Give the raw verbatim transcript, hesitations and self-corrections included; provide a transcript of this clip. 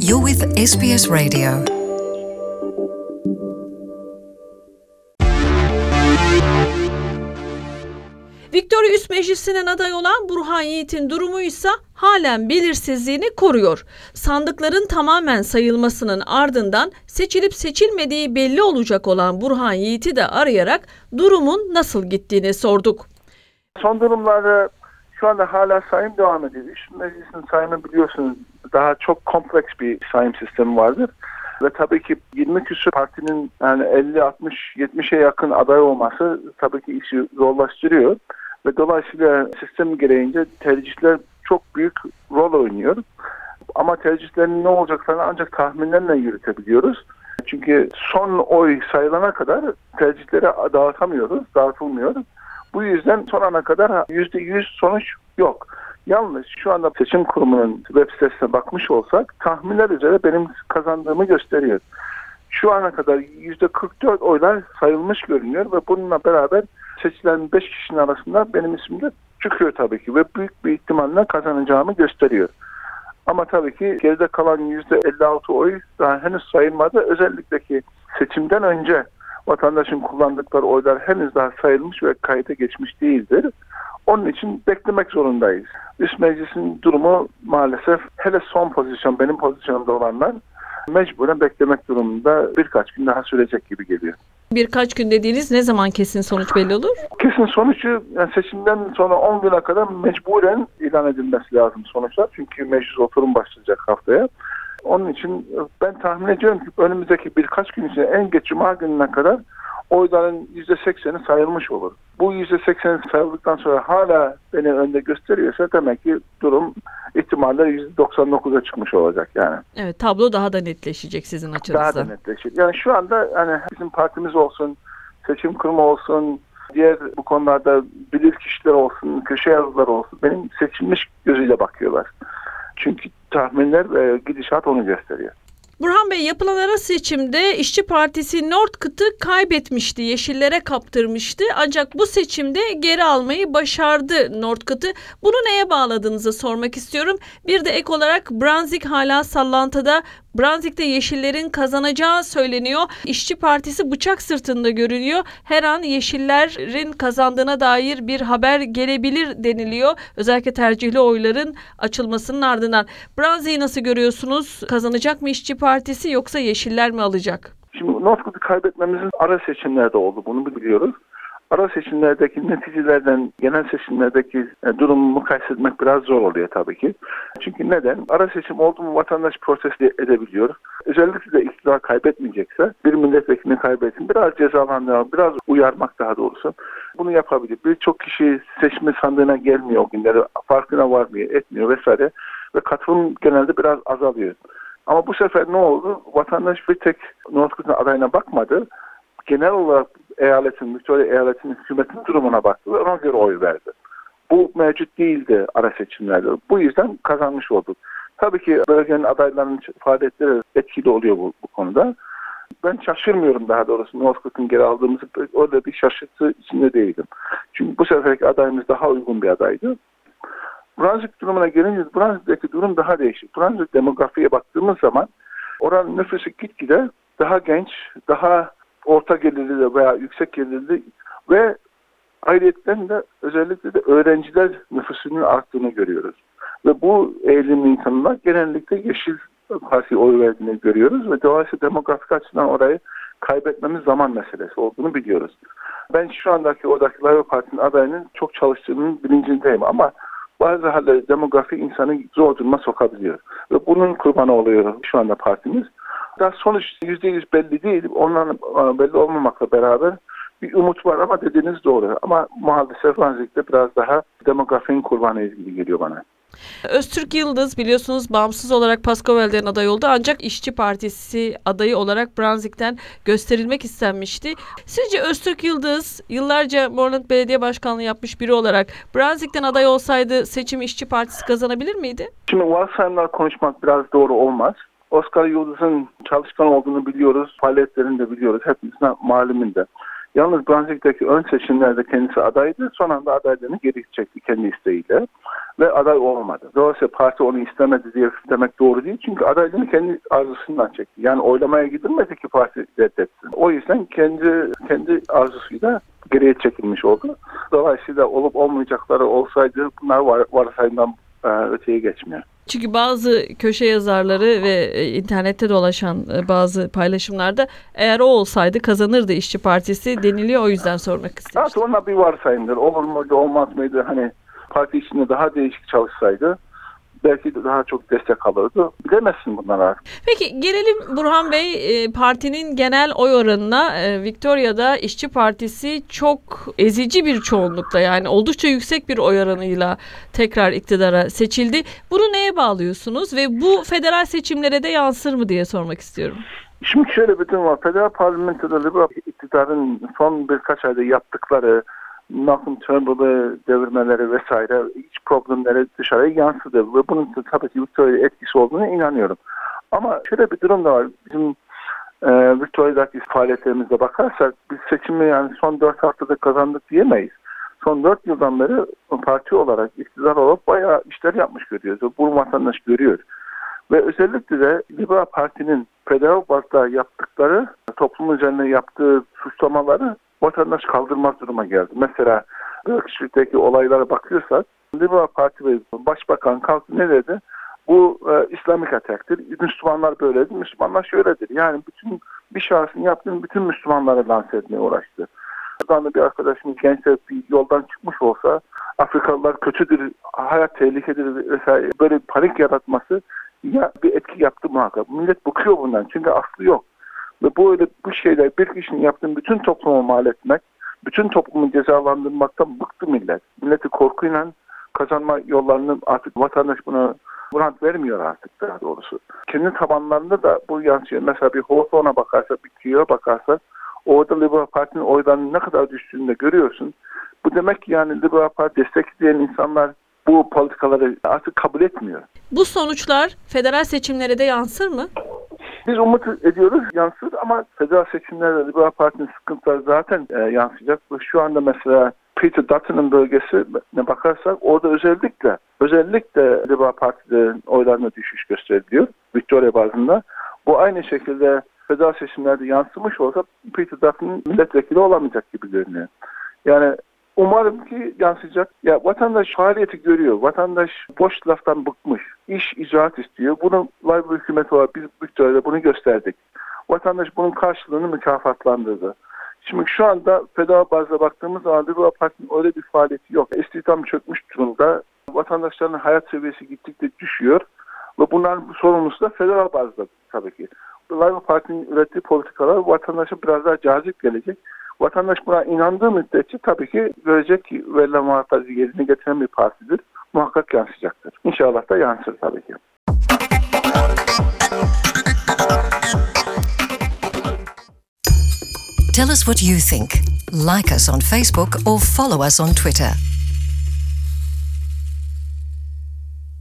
You're with S B S Radio. Victoria Üst Meclisi'nin aday olan Burhan Yiğit'in durumu ise halen belirsizliğini koruyor. Sandıkların tamamen sayılmasının ardından seçilip seçilmediği belli olacak olan Burhan Yiğit'i de arayarak durumun nasıl gittiğini sorduk. Son durumlarda şu anda hala sayım devam ediyor. Üst Meclisi'nin sayımı biliyorsunuz daha çok kompleks bir sayım sistemi vardır. Ve tabii ki yirmi küsur partinin yani elli altmış yetmişe yakın aday olması tabii ki işi zorlaştırıyor. Ve dolayısıyla sistem gereğince tercihler çok büyük rol oynuyor. Ama tercihlerin ne olacaklarını ancak tahminlerle yürütebiliyoruz. Çünkü son oy sayılana kadar tercihleri dağıtamıyoruz, dağıtılmıyor. Bu yüzden son ana kadar yüzde yüz sonuç yok. Yalnız şu anda seçim kurumunun web sitesine bakmış olsak tahminler üzere benim kazandığımı gösteriyor. Şu ana kadar yüzde kırk dört oylar sayılmış görünüyor ve bununla beraber seçilen beş kişinin arasında benim ismim de çıkıyor tabii ki ve büyük bir ihtimalle kazanacağımı gösteriyor. Ama tabii ki geride kalan yüzde elli altı oy daha henüz sayılmadı. Özellikle ki seçimden önce vatandaşın kullandıkları oylar henüz daha sayılmış ve kayıta geçmiş değildir. Onun için beklemek zorundayız. Üst Meclis'in durumu maalesef hele son pozisyon, benim pozisyonumda olanlar mecburen beklemek durumunda birkaç gün daha sürecek gibi geliyor. Birkaç gün dediğiniz ne zaman kesin sonuç belli olur? Kesin sonucu yani seçimden sonra on güne kadar mecburen ilan edilmesi lazım sonuçlar. Çünkü meclis oturum başlayacak haftaya. Onun için ben tahmin ediyorum ki önümüzdeki birkaç gün içinde en geç Cuma gününe kadar oyların yüzde sekseni sayılmış olur. Bu yüzde sekseni sayıldıktan sonra hala beni önde gösteriyorsa demek ki durum ihtimalle yüzde doksan dokuza çıkmış olacak yani. Evet, tablo daha da netleşecek sizin açınızdan. Daha da netleşecek. Yani şu anda hani bizim partimiz olsun, seçim kurumu olsun, diğer bu konularda bilir kişiler olsun, köşe yazıları olsun benim seçilmiş gözüyle bakıyorlar. Çünkü tahminler ve gidişat onu gösteriyor. Burhan Bey, yapılan ara seçimde İşçi Partisi Northcote'u kaybetmişti, Yeşillere kaptırmıştı. Ancak bu seçimde geri almayı başardı Northcote'u. Bunu neye bağladığınızı sormak istiyorum. Bir de ek olarak Brunswick hala sallantıda. Brunswick'te Yeşillerin kazanacağı söyleniyor. İşçi Partisi bıçak sırtında görünüyor. Her an Yeşillerin kazandığına dair bir haber gelebilir deniliyor. Özellikle tercihli oyların açılmasının ardından. Brunswick'i nasıl görüyorsunuz? Kazanacak mı İşçi Partisi yoksa Yeşiller mi alacak? Şimdi Northcote'u kaybetmemizin ara seçimlerde oldu. Bunu biliyoruz. Ara seçimlerdeki neticelerden genel seçimlerdeki durumu mukayese etmek biraz zor oluyor tabii ki. Çünkü neden? Ara seçim oldu mu vatandaş protesto edebiliyor. Özellikle de iktidar kaybetmeyecekse bir milletvekilini kaybetsin, biraz cezalandırmak, biraz uyarmak daha doğrusu. Bunu yapabilir. Birçok kişi seçme sandığına gelmiyor o günleri, farkına varmıyor, etmiyor vesaire ve katılım genelde biraz azalıyor. Ama bu sefer ne oldu? Vatandaş bir tek Northcote'un adayına bakmadı. Genel olarak eyaletin, Victoria eyaletinin hükümetin durumuna baktı ve ona göre oy verdi. Bu mevcut değildi ara seçimlerde. Bu yüzden kazanmış olduk. Tabii ki bölgenin adaylarının faaliyetleri etkili oluyor bu, bu konuda. Ben şaşırmıyorum daha doğrusu Northcote'un geri aldığımızı. Orada bir şaşırtı içinde değildim. Çünkü bu seferki adayımız daha uygun bir adaydı. Brunswick durumuna gelince Brunswick'teki durum daha değişik. Brunswick demografiye baktığımız zaman oranın nüfusu gitgide daha genç, daha orta gelirli veya yüksek gelirli ve ayrıyetten de özellikle de öğrenciler nüfusunun arttığını görüyoruz. Ve bu eğilimli insanlar genellikle Yeşil Parti'ye oy verdiğini görüyoruz ve dolayısıyla demografik açıdan orayı kaybetmemiz zaman meselesi olduğunu biliyoruz. Ben şu andaki oradaki Labour Parti'nin adayının çok çalıştığının bilincindeyim ama bazı halde demografi insanı zor duruma sokabiliyor. Ve bunun kurbanı oluyor şu anda partimiz. Daha sonuç yüzde yüz belli değil. Onların belli olmamakla beraber bir umut var ama dediğiniz doğru. Ama maalesef Brunswick'te biraz daha demografinin kurbanı ilgili geliyor bana. Öztürk Yıldız biliyorsunuz bağımsız olarak Pascoval'den aday oldu ancak İşçi Partisi adayı olarak Brunswick'ten gösterilmek istenmişti. Sizce Öztürk Yıldız yıllarca Moreland Belediye Başkanlığı yapmış biri olarak Brunswick'ten aday olsaydı seçim İşçi Partisi kazanabilir miydi? Şimdi varsayımlar konuşmak biraz doğru olmaz. Oscar Yıldız'ın çalışkan olduğunu biliyoruz, faaliyetlerini de biliyoruz, hepimizin malumunda. Yalnız Brunswick'teki ön seçimlerde kendisi adaydı, son anda adaylığını geri çekti kendi isteğiyle. ve aday olmadı. Dolayısıyla parti onu istemedi diye demek doğru değil. Çünkü adaylığını kendi arzusundan çekti. Yani oylamaya gidilmedi ki parti reddetsin. O yüzden kendi kendi arzusuyla geriye çekilmiş oldu. Dolayısıyla olup olmayacakları olsaydı bunlar var, varsayımdan e, öteye geçmiyor. Çünkü bazı köşe yazarları ve internette dolaşan bazı paylaşımlarda eğer o olsaydı kazanırdı İşçi Partisi deniliyor. O yüzden sormak istemiştim. Evet, onlar bir varsayımdır. Olur muydu, olmaz mıydı? Hani parti içinde daha değişik çalışsaydı belki de daha çok destek alırdı. Bilemezsin bunlar artık. Peki gelelim Burhan Bey, partinin genel oy oranına. Victoria'da İşçi Partisi çok ezici bir çoğunlukla, yani oldukça yüksek bir oy oranıyla tekrar iktidara seçildi. Bunu neye bağlıyorsunuz ve bu federal seçimlere de yansır mı diye sormak istiyorum. Şimdi şöyle bir durum var. Federal parlamentoda Liberal iktidarın son birkaç ayda yaptıkları Malcolm Turnbull'u devirmeleri vesaire iç problemleri dışarıya yansıdı ve bunun tabii ki Victoria'ya etkisi olduğuna inanıyorum. Ama şöyle bir durum da var. Bizim e, Victoria'daki faaliyetlerimize bakarsak biz seçimi yani son dört haftada kazandık diyemeyiz. Son dört yıldan beri parti olarak, iktidar olarak bayağı işler yapmış görüyoruz. Bu vatandaş görüyor. Ve özellikle de Liberal Parti'nin federal bazda yaptıkları, toplum üzerine yaptığı suçlamaları vatandaş kaldırmaz duruma geldi. Mesela Berkshire'deki olaylara bakıyorsak Liberal Parti ve Başbakan kalktı ne dedi? Bu e, İslamik ataktir. Müslümanlar böyledir. Müslümanlar şöyledir. Yani bütün bir şahsın yaptığını bütün Müslümanlara lanse etmeye uğraştı. Buradan da bir arkadaşımız gençler bir yoldan çıkmış olsa Afrikalılar kötüdür, hayat tehlikedir vesaire böyle panik yaratması ya bir etki yaptı muhakkak. Millet bıkıyor bundan çünkü aslı yok. Ve böyle bu şeyler bir kişinin yaptığı bütün toplumu mal etmek, bütün toplumu cezalandırmaktan bıktı millet. Milleti korkuyla kazanma yollarını artık vatandaş buna grant vermiyor artık daha doğrusu. Kendi tabanlarında da bu yansıyor. Mesela bir Hawthorne'a bakarsak, bir Keogh'a bakarsak orada Liberal Parti'nin oylarının ne kadar düştüğünü de görüyorsun. Bu demek ki yani Liberal Parti destekleyen insanlar bu politikaları artık kabul etmiyor. Bu sonuçlar federal seçimlere de yansır mı? Biz umut ediyoruz yansır ama federal seçimlerde Liberal Parti'nin sıkıntıları zaten e, yansıyacak. Şu anda mesela Peter Dutton'ın bölgesine bakarsak orada özellikle özellikle Liberal Parti'de oylarına düşüş gösteriliyor Victoria bazında. Bu aynı şekilde federal seçimlerde yansımış olsa Peter Dutton'ın milletvekili olamayacak gibi görünüyor. Yani umarım ki yansıyacak. Ya vatandaş faaliyeti görüyor. Vatandaş boş laftan bıkmış. İş icraat istiyor. Bunu Labour hükümeti olarak biz Victoria'da bunu gösterdik. Vatandaş bunun karşılığını mükafatlandırdı. Şimdi şu anda federal bazda baktığımız zaman Liberal Parti'nin öyle bir faaliyeti yok. İstihdam çökmüş durumda. Vatandaşların hayat seviyesi gittikçe düşüyor. Ve bunların sorumlusu da federal bazda tabii ki. Labour Parti'nin ürettiği politikalar vatandaşa biraz daha cazip gelecek. Vatandaş buna inandığı müddetçe tabii ki görecek ki verilen vaatleri yerine getiren bir partidir. Muhakkak yansıyacaktır. İnşallah da yansır tabii ki. Tell us what you think. Like us on Facebook or follow us on Twitter.